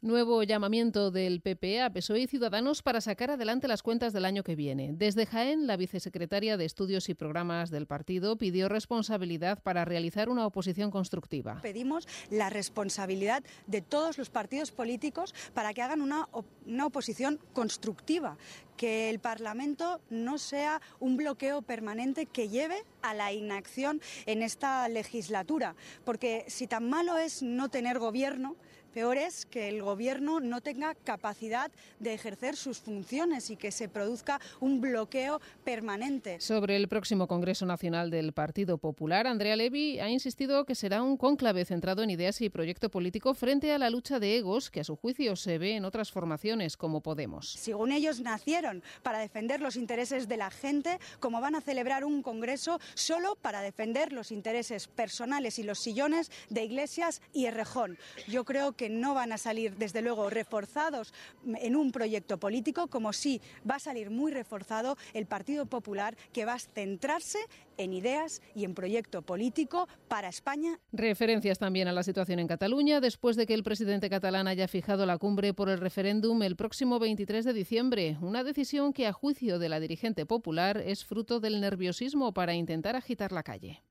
Nuevo llamamiento del PP a PSOE y Ciudadanos para sacar adelante las cuentas del año que viene. Desde Jaén, la vicesecretaria de Estudios y Programas del partido pidió responsabilidad para realizar una oposición constructiva. Pedimos la responsabilidad de todos los partidos políticos para que hagan una oposición constructiva, que el Parlamento no sea un bloqueo permanente que lleve a la inacción en esta legislatura, porque si tan malo es no tener gobierno, peor es que el Gobierno no tenga capacidad de ejercer sus funciones y que se produzca un bloqueo permanente. Sobre el próximo Congreso Nacional del Partido Popular, Andrea Levy ha insistido que será un cónclave centrado en ideas y proyecto político frente a la lucha de egos que a su juicio se ve en otras formaciones como Podemos. Según ellos nacieron para defender los intereses de la gente, como van a celebrar un Congreso solo para defender los intereses personales y los sillones de Iglesias y Errejón. Yo creo que no van a salir, desde luego, reforzados en un proyecto político, como sí va a salir muy reforzado el Partido Popular, que va a centrarse en ideas y en proyecto político para España. Referencias también a la situación en Cataluña, después de que el presidente catalán haya fijado la cumbre por el referéndum el próximo 23 de diciembre, una decisión que, a juicio de la dirigente popular, es fruto del nerviosismo para intentar agitar la calle.